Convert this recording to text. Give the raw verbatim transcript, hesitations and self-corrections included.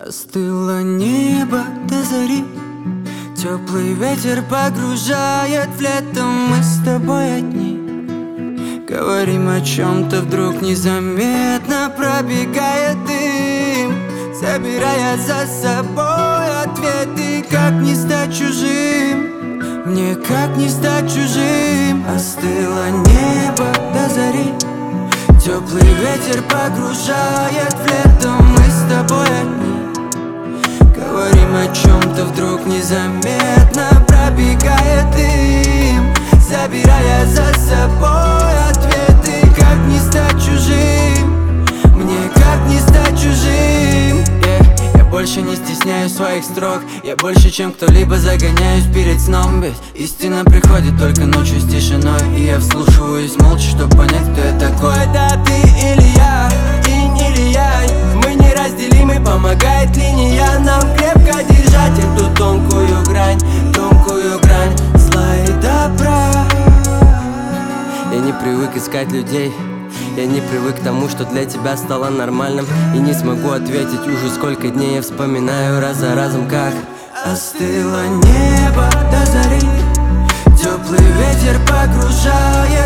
Остыло небо до зари, теплый ветер погружает в лето. Мы с тобой одни, говорим о чем-то, вдруг незаметно пробегает дым, собирая за собой ответы. Как не стать чужим, мне как не стать чужим. Остыло небо до зари, теплый ветер погружает в лето. Мы с тобой одни, говорим о чем-то, вдруг незаметно пробегает дым, забирая за собой ответы. Как не стать чужим, мне как не стать чужим. yeah. Я больше не стесняюсь своих строк, я больше, чем кто-либо загоняюсь перед сном. Ведь истина приходит только ночью с тишиной, и я вслушиваюсь молча, чтобы понять, кто я такой. Да ты или я, инь или яй, мы неразделимы, помогает линия нам крепко держать эту тонкую грань, тонкую грань зла и добра. Я не привык искать людей, я не привык к тому, что для тебя стало нормальным. И не смогу ответить уже сколько дней я вспоминаю раз за разом, как остыло небо до зари, теплый ветер погружает